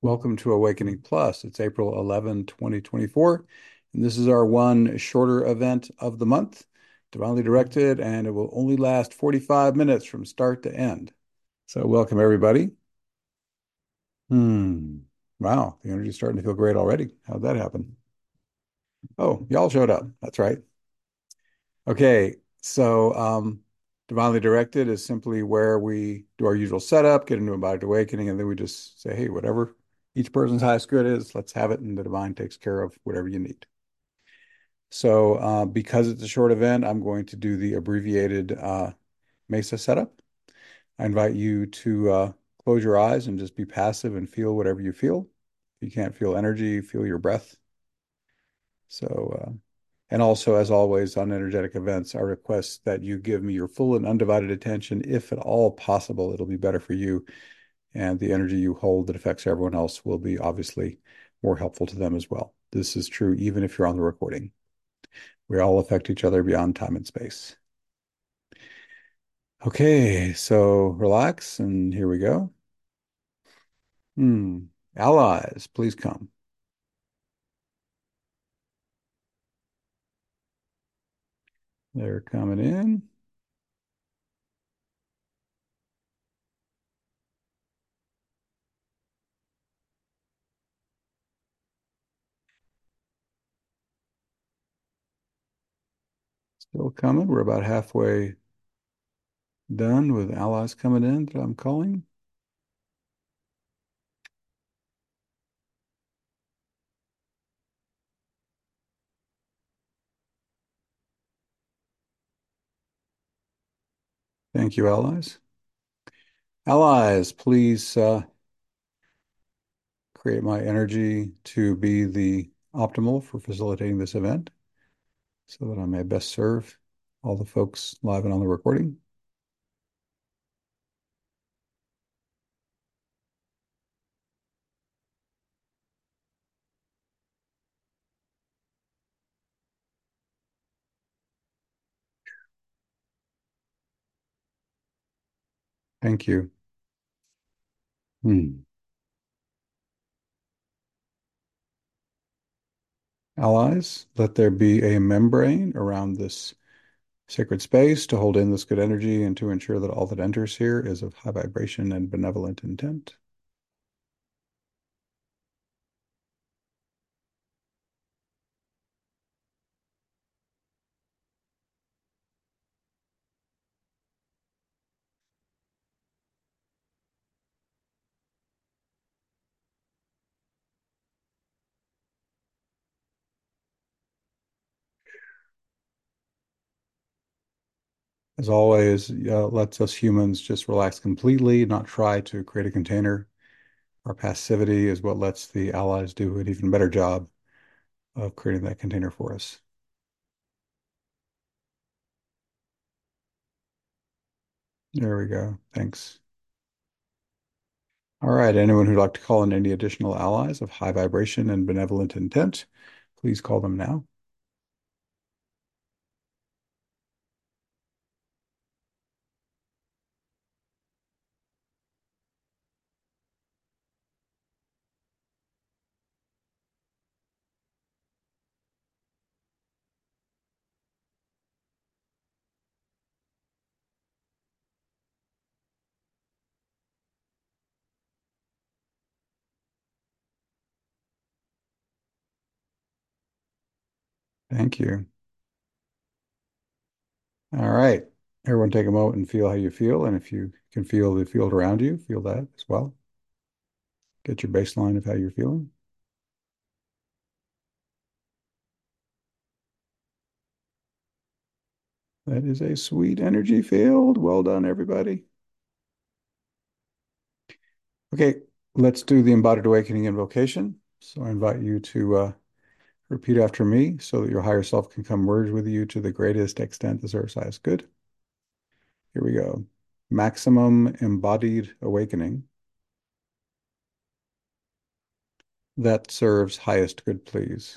Welcome to Awakening Plus. It's April 11, 2024, and this is our one shorter event of the month, divinely directed, and it will only last 45 minutes from start to end. So welcome, everybody. Hmm. Wow, the energy's starting to feel great already. How'd that happen? Oh, y'all showed up. That's right. Okay, so divinely directed is simply where we do our usual setup, get into embodied awakening, and then we just say, hey, whatever each person's highest good is, let's have it, and the divine takes care of whatever you need. So because it's a short event, I'm going to do the abbreviated Mesa setup. I invite you to close your eyes and just be passive and feel whatever you feel. If you can't feel energy, feel your breath. So and also, as always, on energetic events, I request that you give me your full and undivided attention. If at all possible, it'll be better for you. And the energy you hold that affects everyone else will be obviously more helpful to them as well. This is true even if you're on the recording. We all affect each other beyond time and space. Okay, so relax, and here we go. Hmm. Allies, please come. They're coming in. Still coming. We're about halfway done with allies coming in that I'm calling. Thank you, allies. Allies, please create my energy to be the optimal for facilitating this event so that I may best serve all the folks live and on the recording. Thank you. Hmm. Allies, let there be a membrane around this sacred space to hold in this good energy and to ensure that all that enters here is of high vibration and benevolent intent. As always, lets us humans just relax completely, not try to create a container. Our passivity is what lets the allies do an even better job of creating that container for us. There we go. Thanks. All right. Anyone who'd like to call in any additional allies of high vibration and benevolent intent, please call them now. Thank you. All right. Everyone take a moment and feel how you feel. And if you can feel the field around you, feel that as well. Get your baseline of how you're feeling. That is a sweet energy field. Well done, everybody. Okay, let's do the embodied awakening invocation. So I invite you to repeat after me so that your higher self can come merge with you to the greatest extent that serves highest good. Here we go. Maximum embodied awakening that serves highest good, please.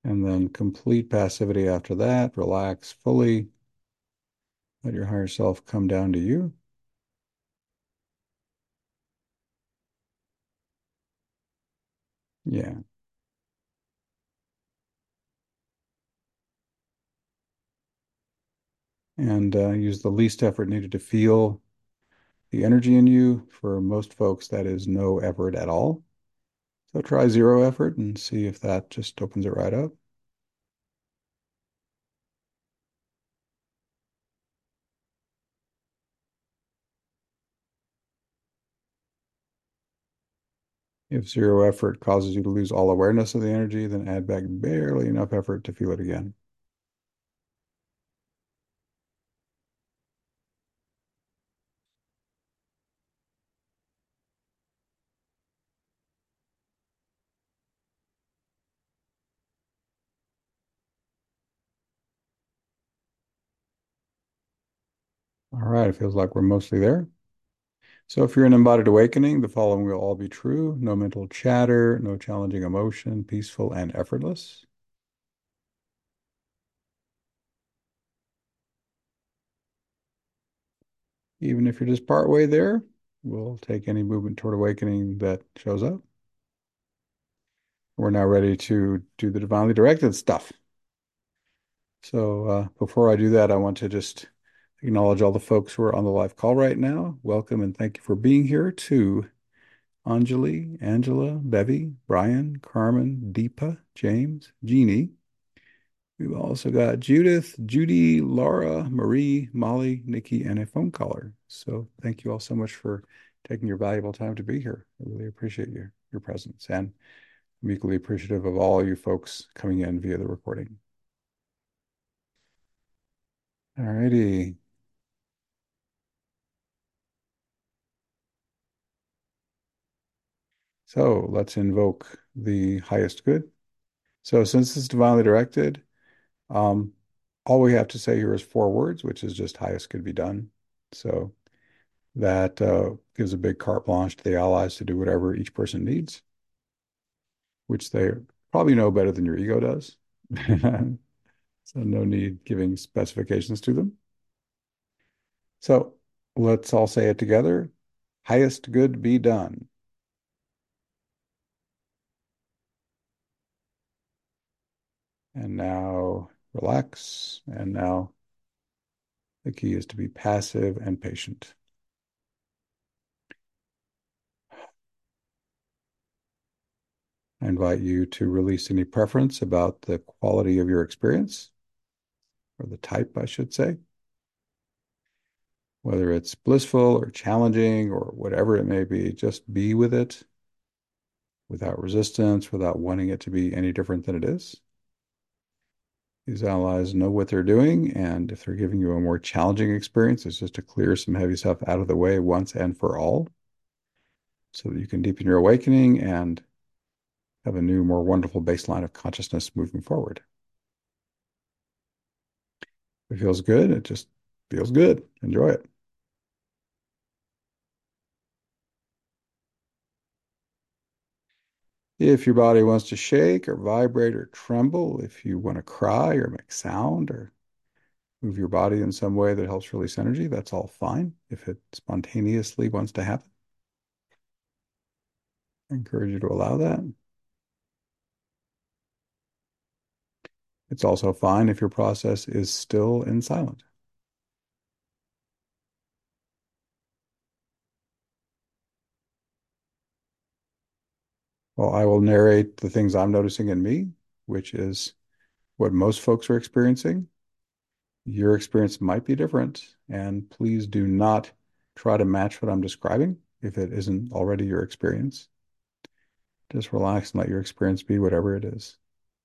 And then complete passivity after that. Relax fully. Let your higher self come down to you. Yeah. And use the least effort needed to feel the energy in you. For most folks, that is no effort at all. So try zero effort and see if that just opens it right up. If zero effort causes you to lose all awareness of the energy, then add back barely enough effort to feel it again. All right, it feels like we're mostly there. So if you're in embodied awakening, the following will all be true. No mental chatter, no challenging emotion, peaceful and effortless. Even if you're just part way there, we'll take any movement toward awakening that shows up. We're now ready to do the divinely directed stuff. So before I do that, I want to just acknowledge all the folks who are on the live call right now. Welcome and thank you for being here to Anjali, Angela, Bevy, Brian, Carmen, Deepa, James, Jeannie. We've also got Judith, Judy, Laura, Marie, Molly, Nikki, and a phone caller. So thank you all so much for taking your valuable time to be here. I really appreciate your presence, and I'm equally appreciative of all you folks coming in via the recording. All righty. So let's invoke the highest good. So since it's divinely directed, um, all we have to say here is four words, which is just highest good be done. So that gives a big carte blanche to the allies to do whatever each person needs, which they probably know better than your ego does. So no need giving specifications to them. So let's all say it together. Highest good be done. And now relax. And now the key is to be passive and patient. I invite you to release any preference about the quality of your experience, or the type, I should say, whether it's blissful or challenging or whatever it may be. Just be with it without resistance, without wanting it to be any different than it is. These allies know what they're doing, and if they're giving you a more challenging experience, it's just to clear some heavy stuff out of the way once and for all so that you can deepen your awakening and have a new, more wonderful baseline of consciousness moving forward. If it feels good, it just feels good. Enjoy it. If your body wants to shake or vibrate or tremble, if you want to cry or make sound or move your body in some way that helps release energy, that's all fine. If it spontaneously wants to happen, I encourage you to allow that. It's also fine if your process is still in silent. Well, I will narrate the things I'm noticing in me, which is what most folks are experiencing. Your experience might be different, and please do not try to match what I'm describing if it isn't already your experience. Just relax and let your experience be whatever it is.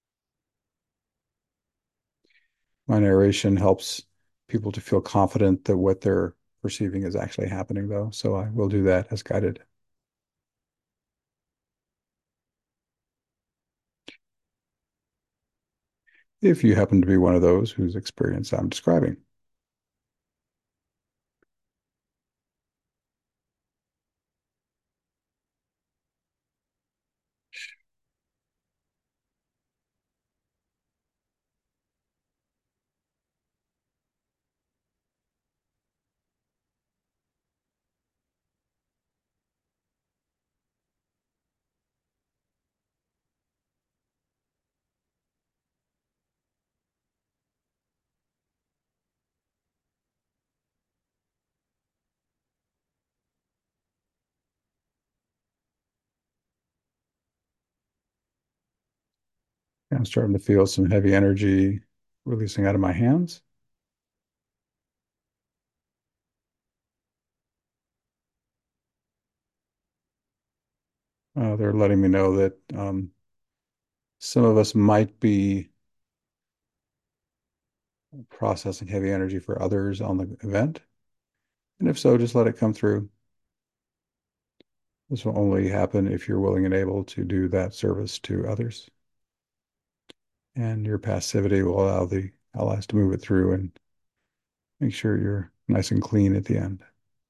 My narration helps people to feel confident that what they're perceiving is actually happening, though, so I will do that as guided. If you happen to be one of those whose experience I'm describing. I'm starting to feel some heavy energy releasing out of my hands. They're letting me know that some of us might be processing heavy energy for others on the event. And if so, just let it come through. This will only happen if you're willing and able to do that service to others. And your passivity will allow us to move it through and make sure you're nice and clean at the end.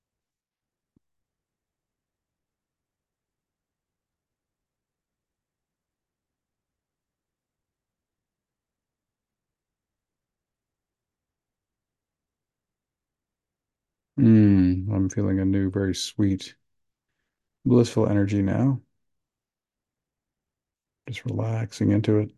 I'm feeling a new, very sweet, blissful energy now. Just relaxing into it.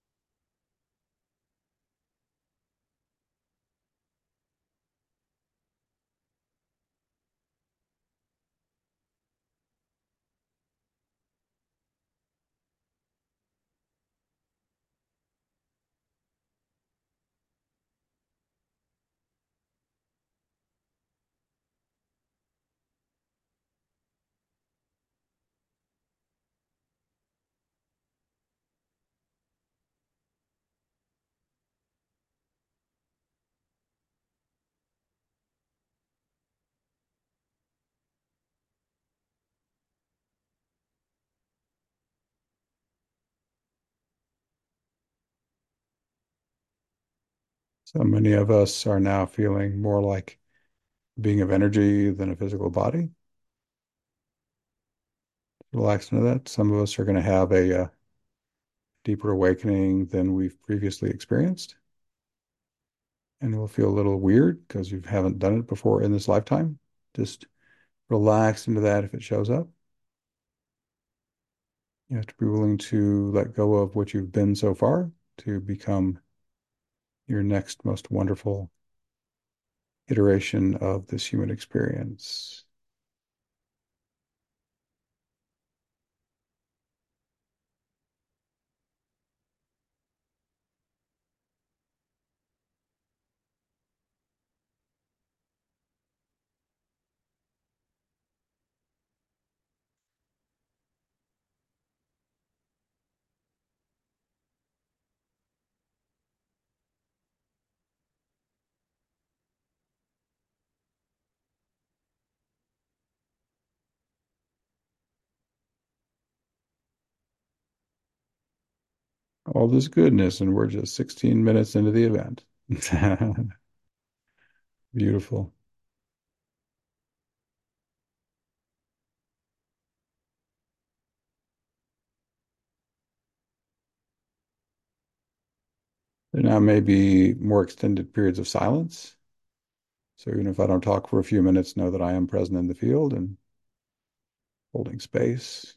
So many of us are now feeling more like being of energy than a physical body. Relax into that. Some of us are going to have a deeper awakening than we've previously experienced. And we'll feel a little weird because you haven't done it before in this lifetime. Just relax into that if it shows up. You have to be willing to let go of what you've been so far to become your next most wonderful iteration of this human experience. All this goodness, and we're just 16 minutes into the event. Beautiful. There now may be more extended periods of silence. So even if I don't talk for a few minutes, know that I am present in the field and holding space.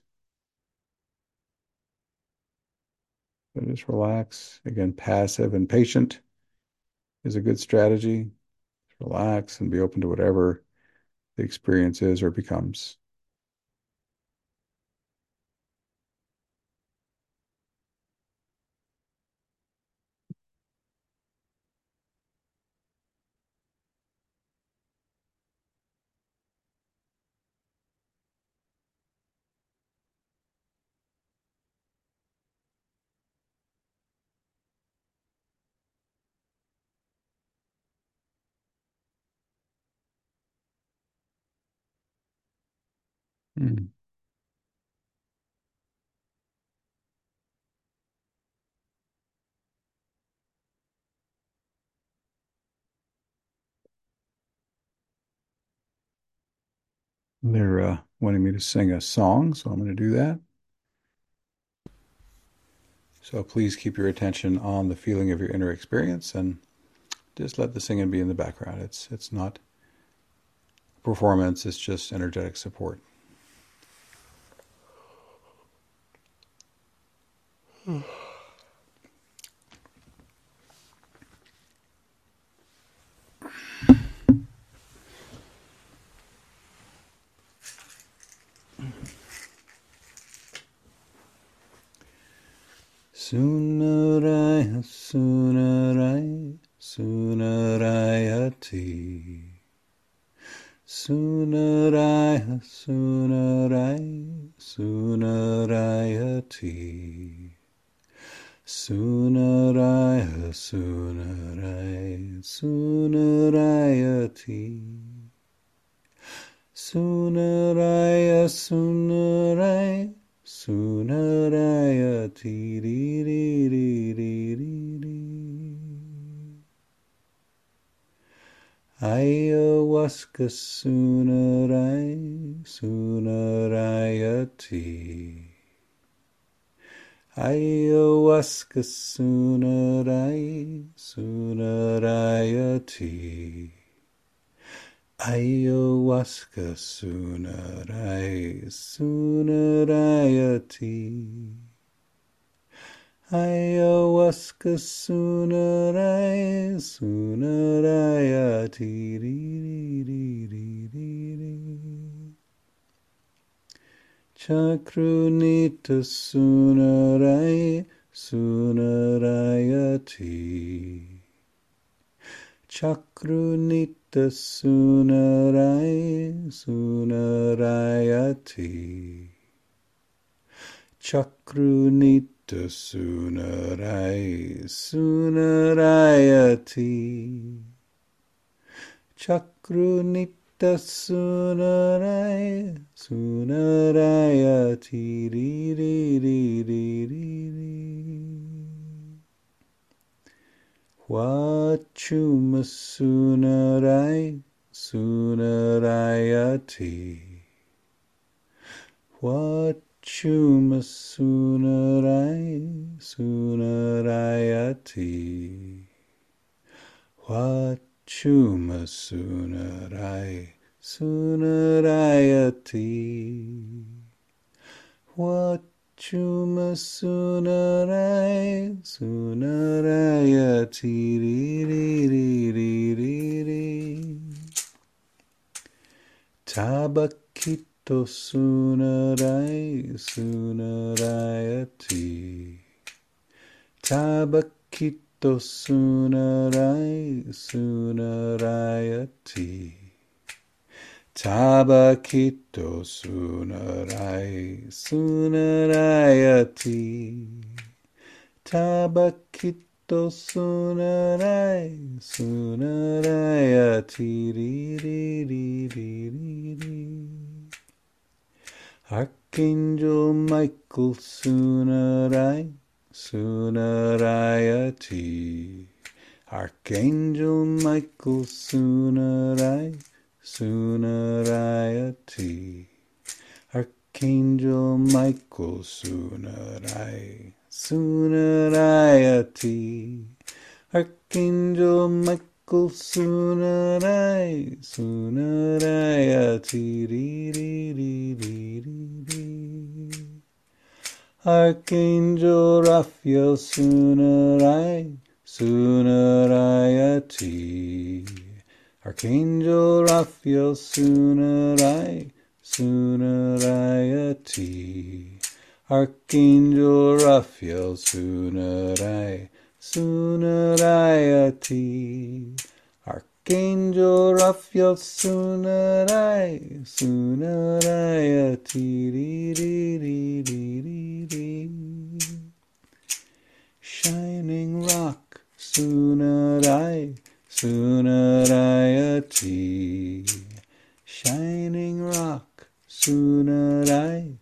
So just relax. Again, passive and patient is a good strategy. Relax and be open to whatever the experience is or becomes. Mm. They're wanting me to sing a song, so I'm going to do that. So please keep your attention on the feeling of your inner experience and just let the singing be in the background. It's not performance, it's just energetic support. Sooner Sunaraya, Sunaraya, Sunarayati. Sunaraya, Sunaraya, Sunarayati. Sunaraya, Sunaraya, Sunarayati. Ri, ri, ri, ri, ri, ri. Ayahuasca Sunarai, Sunarayati. Ayahuasca Sunarai, Sunarayati. Ayahuasca Sunarai, Sunarayati. Ayahuasca Sunarai, Sunarayati. Ri, ri, ri, ri, ri. Chakrunita Sunarai, Sunarayati. Chakrunita Sunarai, Sunarayati. Chakrunita Sunarai, Sunarayati. Chakrunita Sunarai, Sunarayati. Ri, ri, ri, ri, ri, ri. Wachuma Sunarai, Sunarayati. Wachuma Sunarai, Sunarayati. Wachuma Sunarai, Sunarayati. Wachuma Sunarai, Sunarayati. Ri, ri, ri, ri, ri, ri. Tabakito Sunarai, Sunarayati. Tabakito Sunarai, Sunarayati. Tabakito Sunarai, Sunarayati. Tabakito Sunarai, Sunarayati. Ri, ri, ri, ri, ri, ri. Archangel Michael Sunarai, Sunarayati. Archangel Michael Sunarai, Sunarayati. Archangel Michael Sunarai, Sunarayati. Archangel Michael Sunarai, Sunarayati. Ri, ri, ri, ri, ri, ri. Archangel Raphael Sunarai, Sunarayati. Archangel Raphael Sunarai, Sunarayati. Archangel Raphael Sunarai, Sunarayati. Archangel Raphael Sunarai, Sunarayati. Ri, ri, ri, ri, ri, ri. Shining Rock Sunarai, Sunarayati. Shining Rock Sunarai,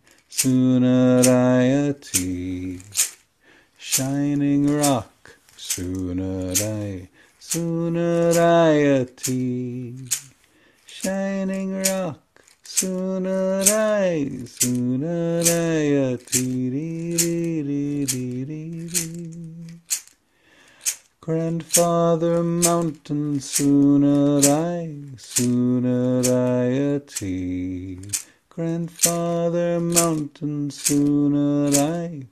Sunarayati. Shining Rock Sunarai, Sunarayati. Shining Rock Sunarai, Sunarayati. Ri, ri, ri, ri, ri, ri. Grandfather Mountain Sunarai, Sunarayati. Grandfather Mountain Sunarai,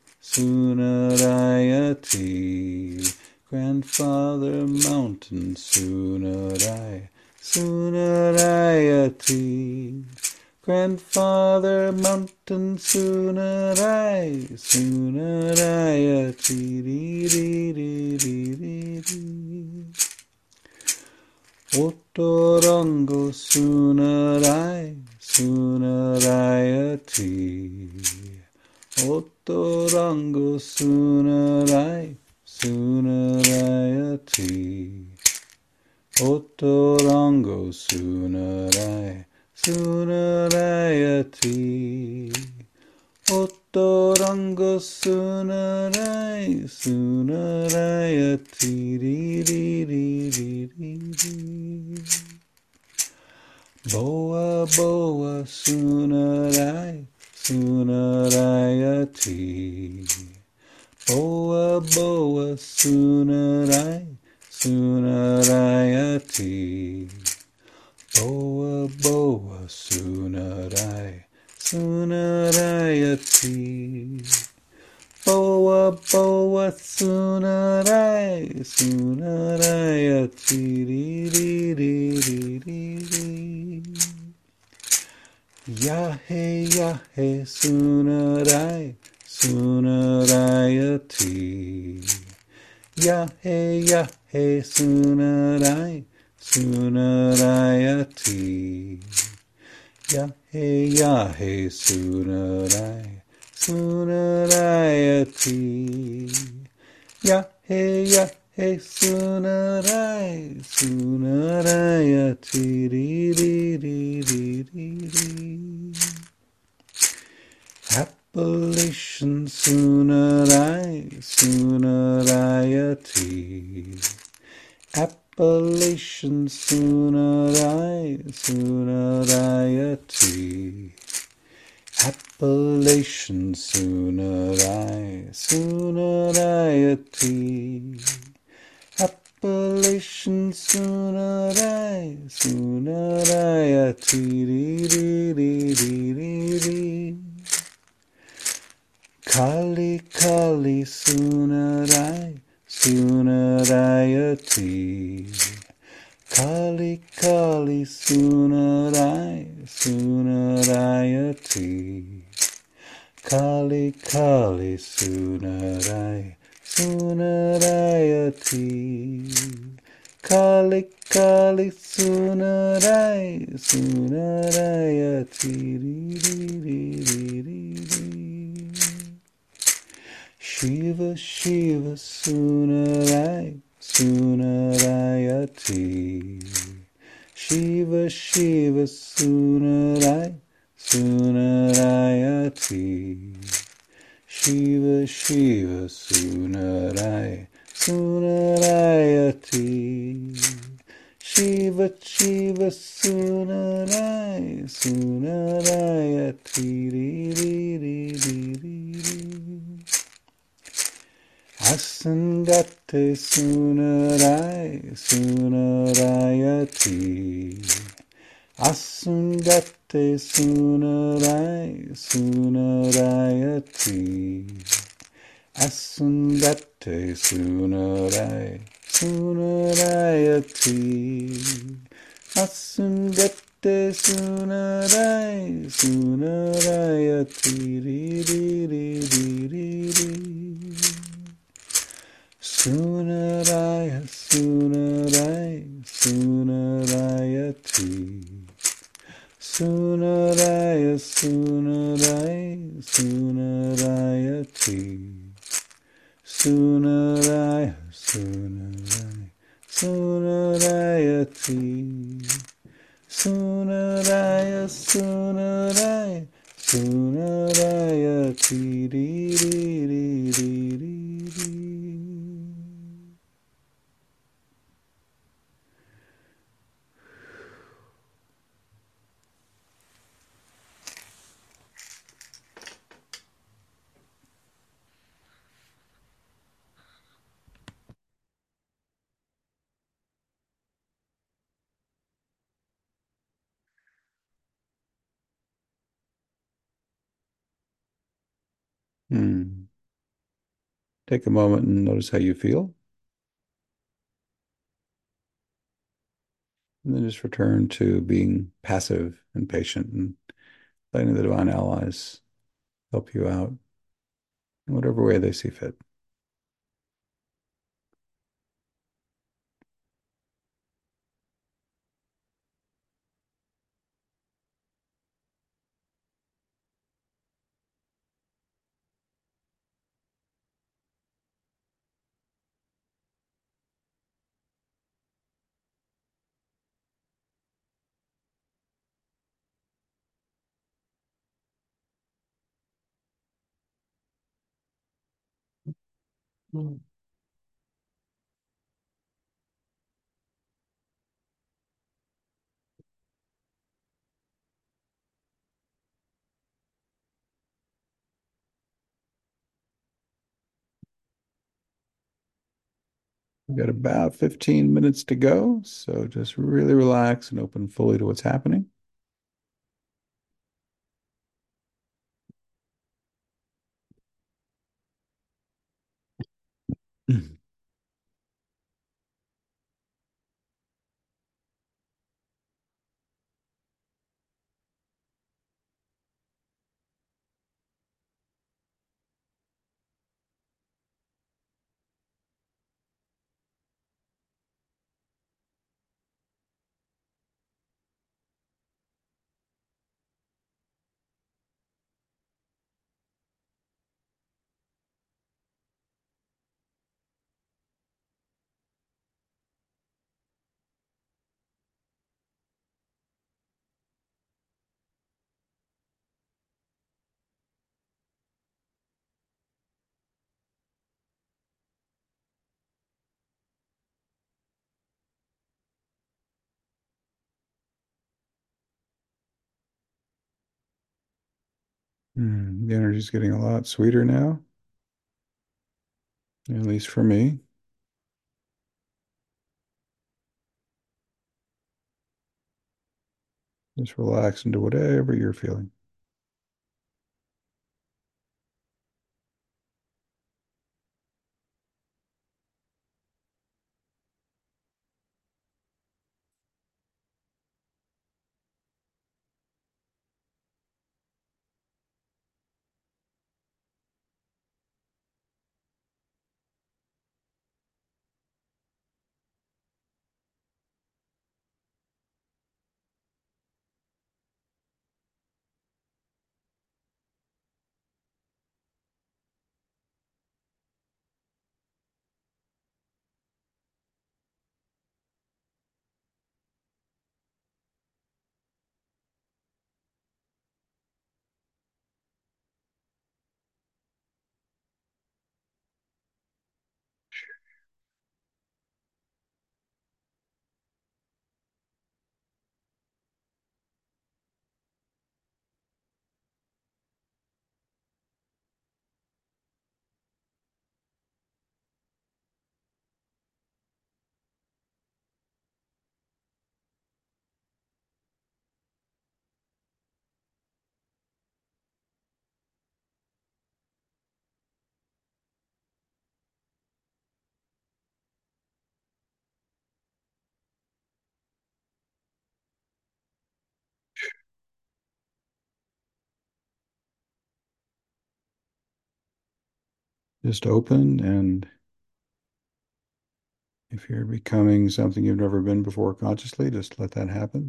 Sunarayati. Grandfather Mountain Sunarai, Sunarayati. Grandfather Mountain Sunarai, Sunarayati. Ri, ri, ri, ri, ri, ri. Otorongo sunarai, sunarayati. Otorongo sunarai, sunarayati. Otorongo sunarai, sunarayati. Otorongo sunarai, sunarayati. Ri, ri, ri, ri, ri, ri. Boa, boa, sunarai, sunarayati. Boa, boa, sunarai, sunarayati. Boa, boa, sunarai, sunarayati. Boa, boa, sunarai, sunarayati. Ri, ri, ri, ri, ri, ri. Yahe, yahe, sunarai, sunarayati. Yahe, yahe, sunarai, sunarayati. Yahe, yahe, sunarai, sunarayati. Yahe, yahe, sunarai, sunarayati. Ri, ri, ri, ri, ri, ri. Appalachian sunarai, sunarayati. Appalachian sunarai, sunarayati. Appalachian sunarai, sunarayati. Appalachian sunarai, sunarayati. Ri, ri, ri, ri, ri, ri. Kali, kali, sunarai, sunarayati. Kali, kali, sunarai, sunarayati. Kali, kali, sunarai, sunarayati. Kali, kali, sunarai, sunarayati. Ri, ri, ri, ri, ri, ri. Shiva, Shiva, sunarai, sunarayati. Shiva, Shiva, sunarai, sunarayati. Shiva, Shiva, sunarai, sunarayati. Shiva, Shiva, sunarai, sunarayati. Ri, ri, ri, ri, ri, ri. Asangate sunarai, sunarayati. Asangate sunarai, sunarayati. Asangate sunarai, sunarayati. Asangate sunarai, sunarayati. Ri, ri, ri, ri, ri, ri. Sunaraya, sunarai, sunarayati. Sunaraya, sunarai, sunarayati. Sunaraya, sunarai, sunarayati. Sunaraya, sunarai, sunarayati. Ri, ri, ri, ri, ri, ri. Hmm. Take a moment and notice how you feel, and then just return to being passive and patient and letting the divine allies help you out in whatever way they see fit. We've got about 15 minutes to go, so just really relax and open fully to what's happening. The energy's getting a lot sweeter now, at least for me. Just relax into whatever you're feeling. Just open, and if you're becoming something you've never been before consciously, just let that happen.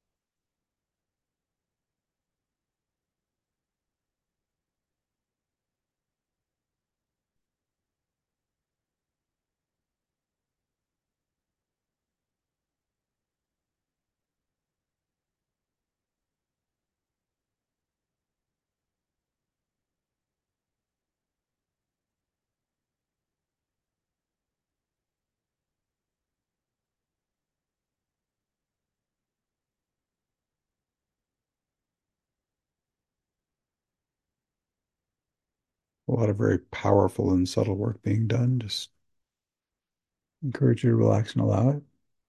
A lot of very powerful and subtle work being done. Just encourage you to relax and allow it.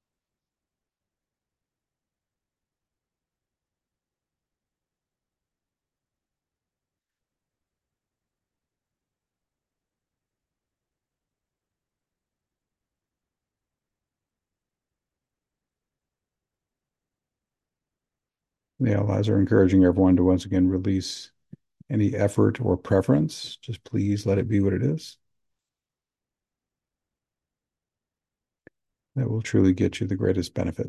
The allies are encouraging everyone to once again release any effort or preference. Just please let it be what it is. That will truly get you the greatest benefit.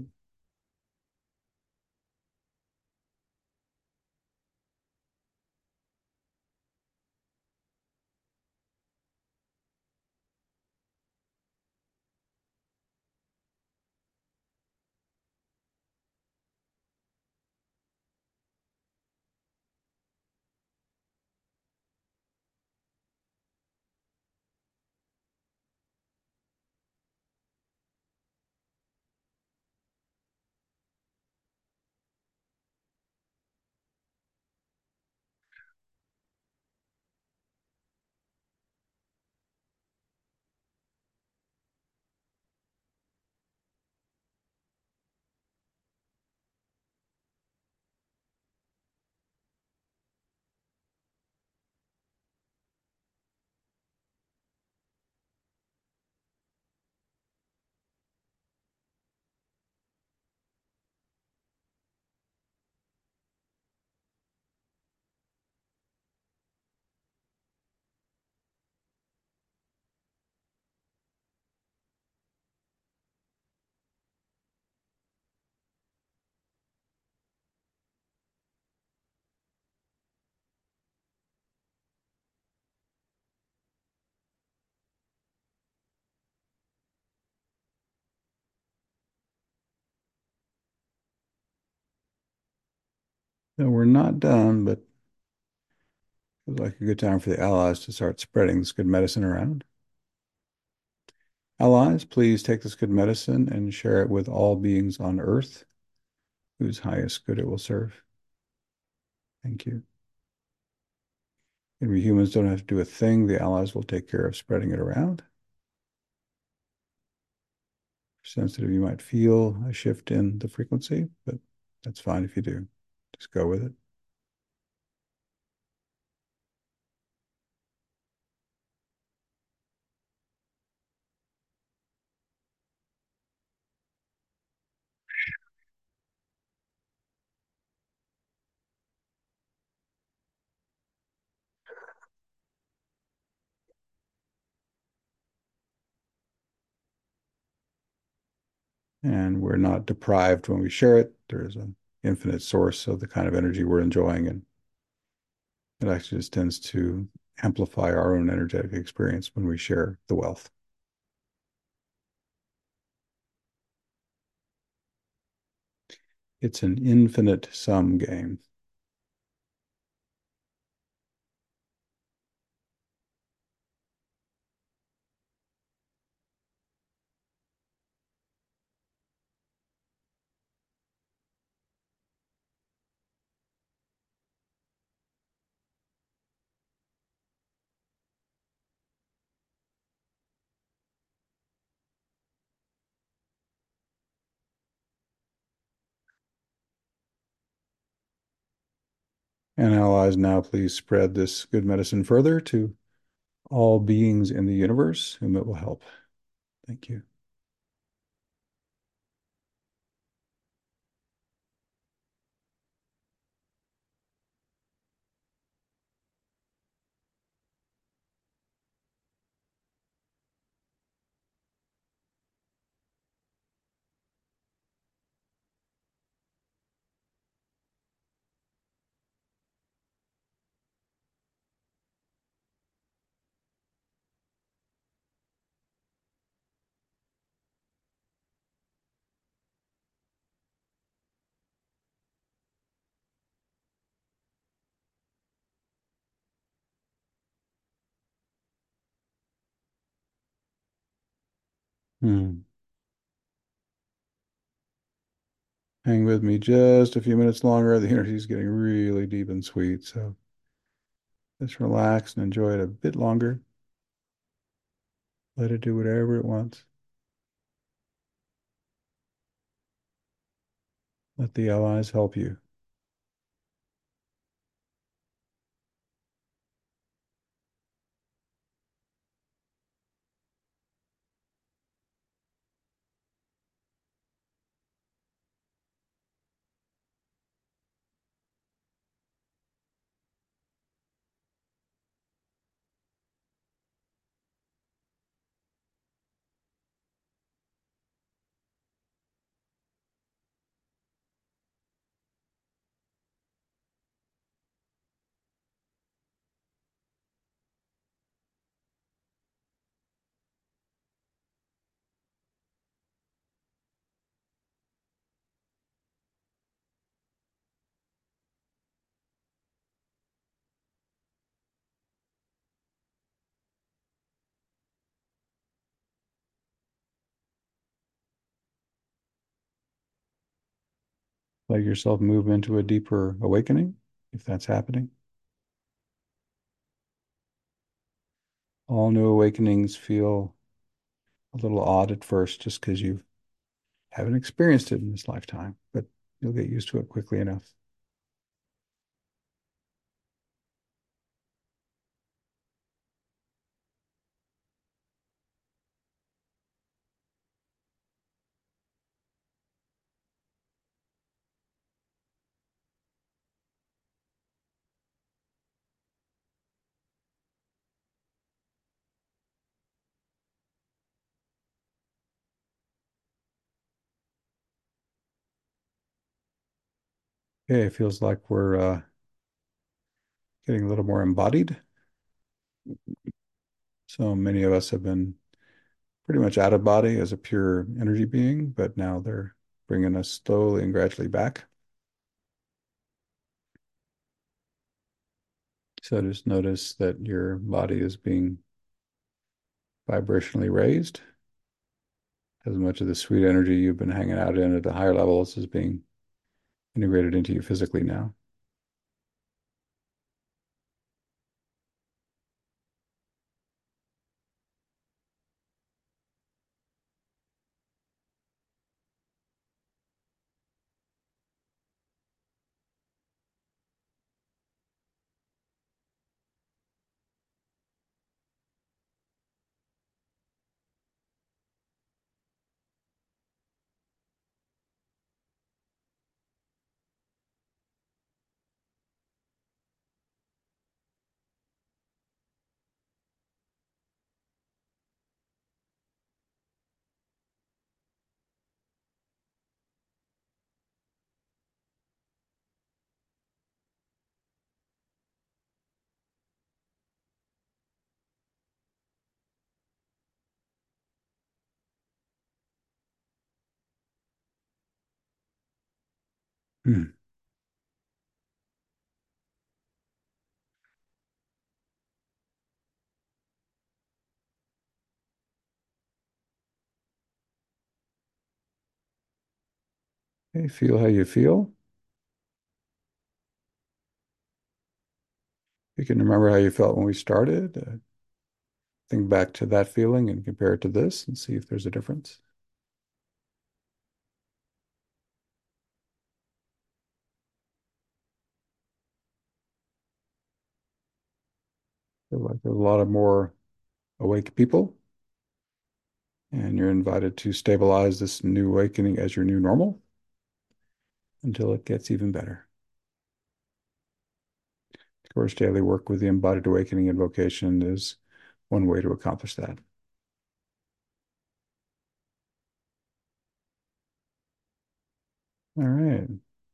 So we're not done, but feels like a good time for the allies to start spreading this good medicine around. Allies, please take this good medicine and share it with all beings on earth whose highest good it will serve. Thank you. And we humans don't have to do a thing. The allies will take care of spreading it around. Sensitive, you might feel a shift in the frequency, but that's fine if you do. Just go with it. And we're not deprived when we share it. There is an infinite source of the kind of energy we're enjoying, and it actually just tends to amplify our own energetic experience when we share the wealth. It's an infinite sum game. And allies, now please spread this good medicine further to all beings in the universe whom it will help. Thank you. Hmm. Hang with me just a few minutes longer. The energy is getting really deep and sweet. So just relax and enjoy it a bit longer. Let it do whatever it wants. Let the allies help you. Let yourself move into a deeper awakening if that's happening. All new awakenings feel a little odd at first just because you haven't experienced it in this lifetime, but you'll get used to it quickly enough. Okay, it feels like we're getting a little more embodied. So many of us have been pretty much out of body as a pure energy being, but now they're bringing us slowly and gradually back. So just notice that your body is being vibrationally raised. As much of the sweet energy you've been hanging out in at the higher levels is being integrated into you physically now. Hmm. Okay, feel how you feel. You can remember how you felt when we started. Think back to that feeling and compare it to this and see if there's a difference. Feel like there's a lot of more awake people, and you're invited to stabilize this new awakening as your new normal until it gets even better. Of course, daily work with the embodied awakening invocation is one way to accomplish that. All right.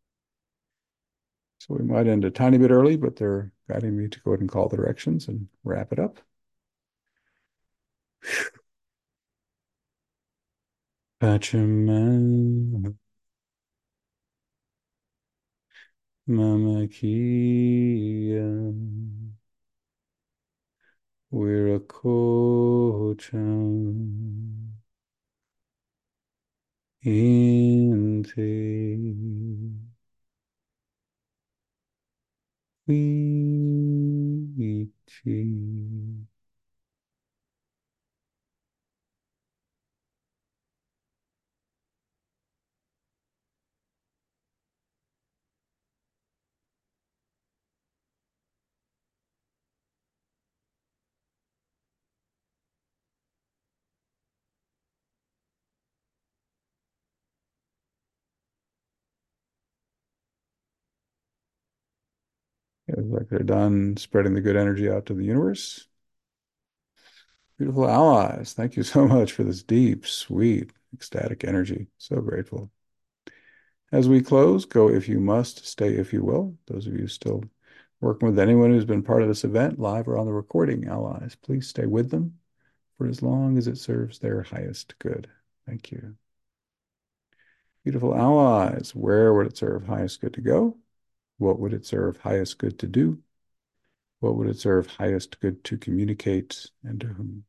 So we might end a tiny bit early, but they're guiding me to go ahead and call the directions and wrap it up. Pachamama, Mama Kia, Wiracocha, Inte, Vici. It looks like they're done spreading the good energy out to the universe. Beautiful allies. Thank you so much for this deep, sweet, ecstatic energy. So grateful. As we close, go if you must, stay if you will. Those of you still working with anyone who's been part of this event, live or on the recording, allies, please stay with them for as long as it serves their highest good. Thank you. Beautiful allies, where would it serve highest good to go? What would it serve highest good to do? What would it serve highest good to communicate and to whom?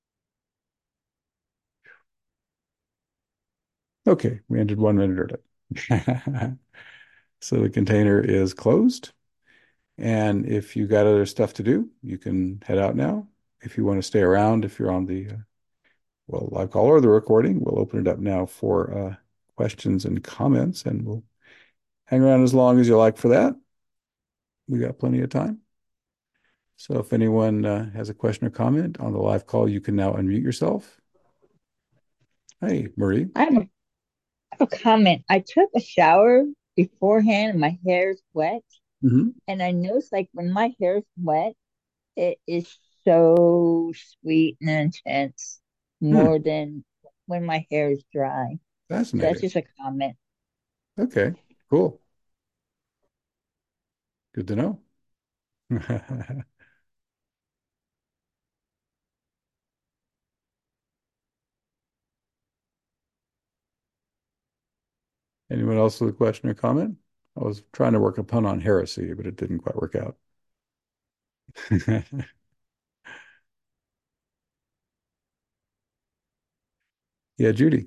Okay, we ended 1 minute early. So the container is closed. And if you got other stuff to do, you can head out now. If you want to stay around, if you're on the well, live call or the recording, we'll open it up now for questions and comments, and we'll hang around as long as you like for that. We got plenty of time. So if anyone has a question or comment on the live call, you can now unmute yourself. Hey, Marie. I have a comment. I took a shower beforehand and my hair's wet. Hmm. And I noticed like when my hair's wet, it is so sweet and intense Hmm. more than when my hair is dry. That's Fascinating. just a comment. Okay, cool. Good to know. Anyone else with a question or comment? I was trying to work a pun on heresy, but it didn't quite work out. Yeah, Judy.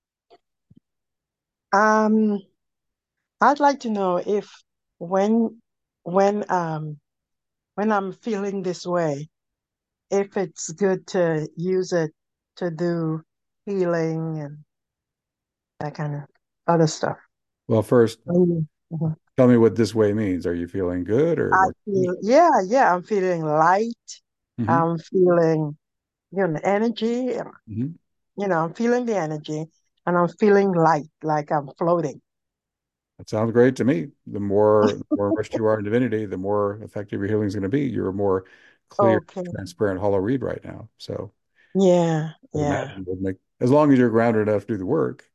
Um, I'd like to know if when when um when I'm feeling this way, if it's good to use it to do healing and that kind of other stuff. Well, first, Mhm. tell me what this way means. Are you feeling good or I what? feel, yeah, yeah, I'm feeling light. Hmm. I'm feeling, energy. Hmm. I'm feeling the energy and I'm feeling light, like I'm floating. That sounds great to me. The more immersed you are in divinity, the more effective your healing is going to be. You're a more clear, Okay. transparent hollow reed right now. So Yeah, I'd yeah. imagine it would make, as long as you're grounded enough to do the work.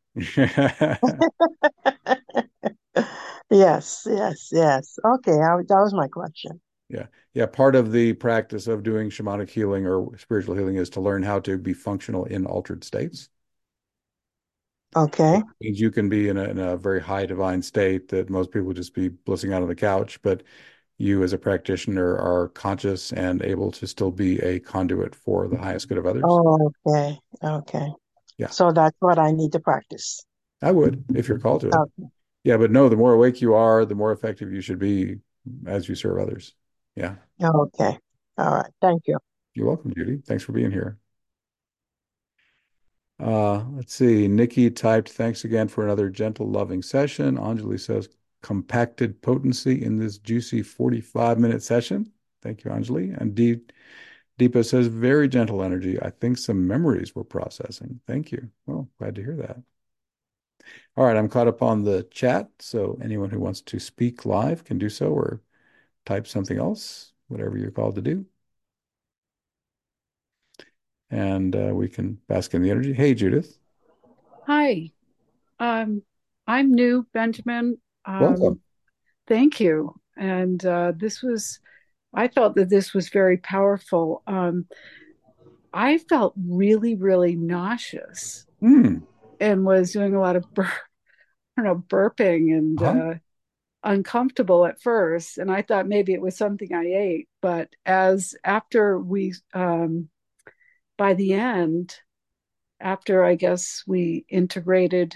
Yes, yes, yes. Okay, that was my question. Yeah. Yeah. Part of the practice of doing shamanic healing or spiritual healing is to learn how to be functional in altered states. Okay. It means you can be in a very high divine state that most people would just be blissing out on the couch, but you as a practitioner are conscious and able to still be a conduit for the highest good of others. Okay, okay. Yeah, So that's what I need to practice. I would if you're called to it. Okay, Yeah, but no, the more awake you are, the more effective you should be as you serve others. Yeah. okay. All right. Thank you. You're welcome, Judy. Thanks for being here. Let's see. Nikki typed, thanks again for another gentle, loving session. Anjali says, compacted potency in this juicy 45-minute session. Thank you, Anjali. And Deepa says, very gentle energy. I think some memories were processing. Thank you. Well, glad to hear that. All right, I'm caught up on the chat. So anyone who wants to speak live can do so or type something else, whatever you're called to do. And we can bask in the energy. Hey, Judith. Hi, um, I'm new, Benjamin. Welcome. Thank you. And I felt that this was very powerful. I felt really, really nauseous Hmm. and was doing a lot of burping and Uh-huh. uncomfortable at first. And I thought maybe it was something I ate. But as after by the end, after I guess we integrated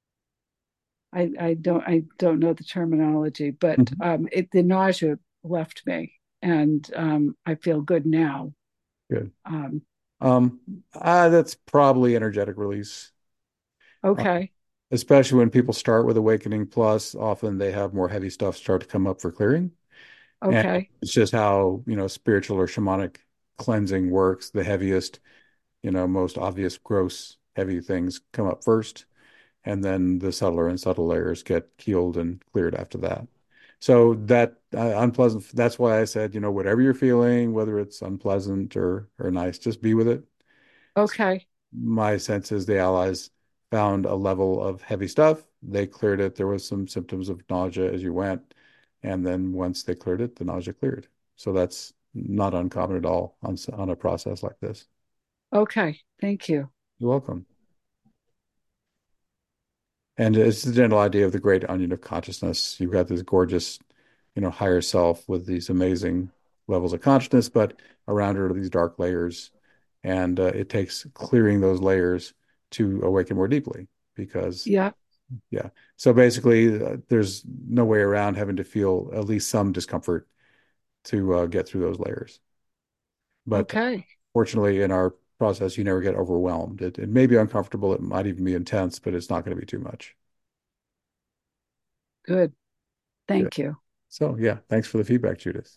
I don't know the terminology, but Mhm. the nausea left me, and I feel good now. Good. Um, Um, that's probably energetic release. Uh, okay, Especially when people start with Awakening Plus, often they have more heavy stuff start to come up for clearing. And okay, it's just how, spiritual or shamanic cleansing works. The heaviest, most obvious, gross, heavy things come up first, and then the subtler and subtle layers get healed and cleared after that. So that unpleasant, that's why I said, whatever you're feeling, whether it's unpleasant or nice, just be with it. okay, My sense is the Allies found a level of heavy stuff. They cleared it. There was some symptoms of nausea as you went. And then once they cleared it, the nausea cleared. So that's not uncommon at all on a process like this. okay. Thank you. You're welcome. And it's the general idea of the great onion of consciousness. You've got this gorgeous, higher self with these amazing levels of consciousness, but around it are these dark layers. And it takes clearing those layers to awaken more deeply because, Yeah. yeah. So basically, there's no way around having to feel at least some discomfort to get through those layers. But Okay. fortunately, in our process, you never get overwhelmed. It may be uncomfortable. It might even be intense, but it's not going to be too much. Good. Good. Thank you. So yeah, thanks for the feedback, Judith.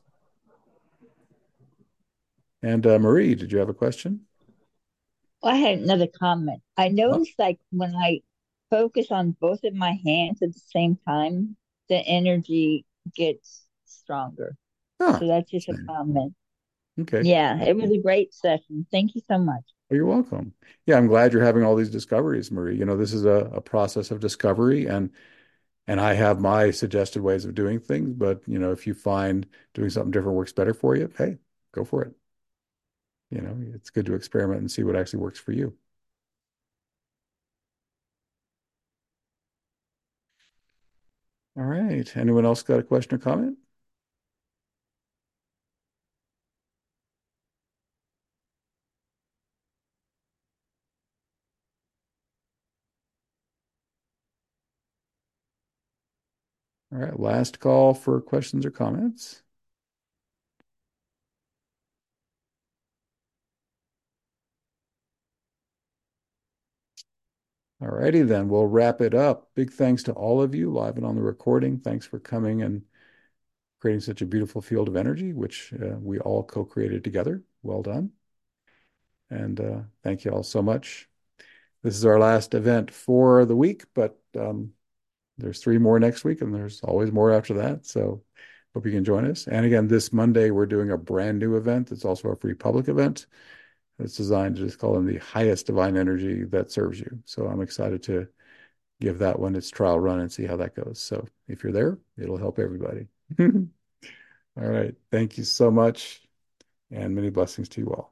And Marie, did you have a question? I had another comment. I Huh? noticed like when I focus on both of my hands at the same time, the energy gets stronger. Ah, So that's just a interesting. comment. Okay. Yeah, it was a great session. Thank you so much. Well, you're welcome. Yeah, I'm glad you're having all these discoveries, Marie. This is a process of discovery, and I have my suggested ways of doing things. But if you find doing something different works better for you, hey, go for it. It's good to experiment and see what actually works for you. All right. Anyone else got a question or comment? All right, last call for questions or comments. All righty then, we'll wrap it up. Big thanks to all of you live and on the recording. Thanks for coming and creating such a beautiful field of energy, which we all co-created together. Well done. And thank you all so much. This is our last event for the week, but there's 3 more next week, and there's always more after that. So hope you can join us. And again, this Monday, we're doing a brand new event. It's also a free public event. It's designed to just call in the highest divine energy that serves you. So I'm excited to give that one its trial run and see how that goes. So if you're there, it'll help everybody. All right. Thank you so much, and many blessings to you all.